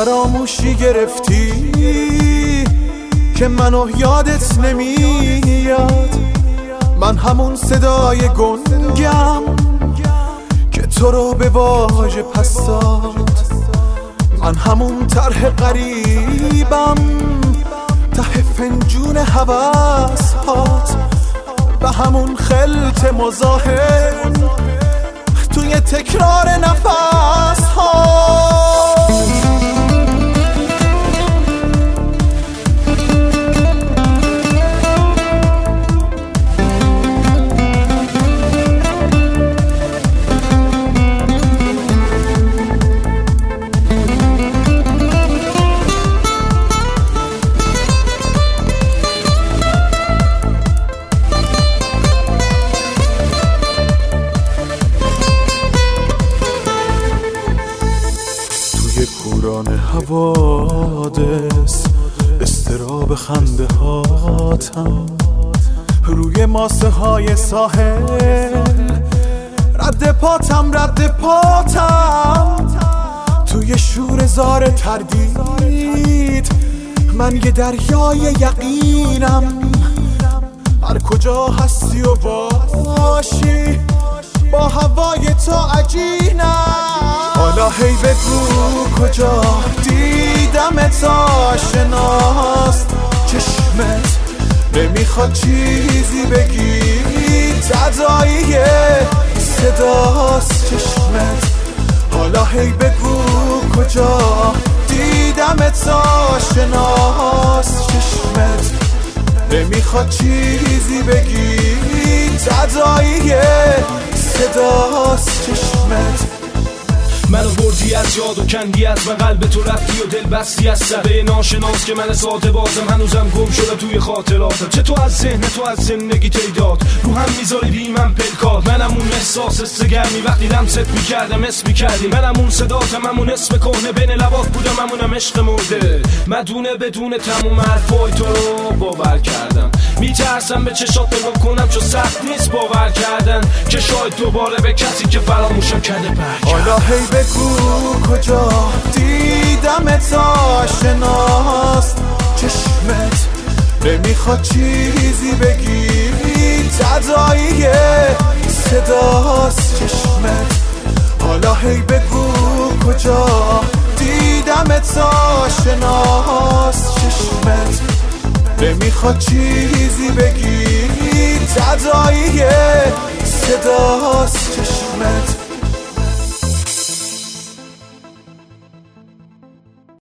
فراموشی گرفتی که منو یادت نمیاد. من همون صدای گنگم که تو رو به واژه پس داد. من همون طرح غریبم ته فنجون هوس هات و همون خلط مزاحم توی تکرار نفس هات. کوران حوادث استراب خنده هاتم روی ماسه های ساحل رد پاتم توی شور زار تردید. من یه دریای یقینم هر کجا هستی و باشی با هوای تو عجینم. حالا هی بگو کجا دیدمت آشناست. چشمت نمیخواد چیزی بگی تداعی صداست چشمت. حالا هی بگو کجا دیدمت آشناست. چشمت نمیخواد چیزی بگی تداعی صداست چشمت. منو بردی از یاد و کندی از من، قلب تو رفتی و دل بستی از صدای ناشناس که من ساده بازم هنوزم گم شدم توی خاطراتم. چه تو از ذهن تو از زندگی تعداد رو هم میذاری بی من پلکات. منم اون احساس استگرمی وقتی لمست میکردم اسم میکردی. منم اون صداتم همون اسم کهنه بین لبات بودم همونم عشق مرده. مدونه بدون تموم حرفای تو رو باور کردم. میترسم به چشات نگاه کنم چون سخت نیست باور کردن که شاید دوباره به کسی که فراموشم کرده برگردم. حالا هی بگو کجا دیدمت آشناست. چشمت نمیخواد چیزی بگی تداعی صداست چشمت. حالا هی بگو کجا دیدمت آشناست. چشمت نمیخواد چیزی بگی تداعی صداست چشمت.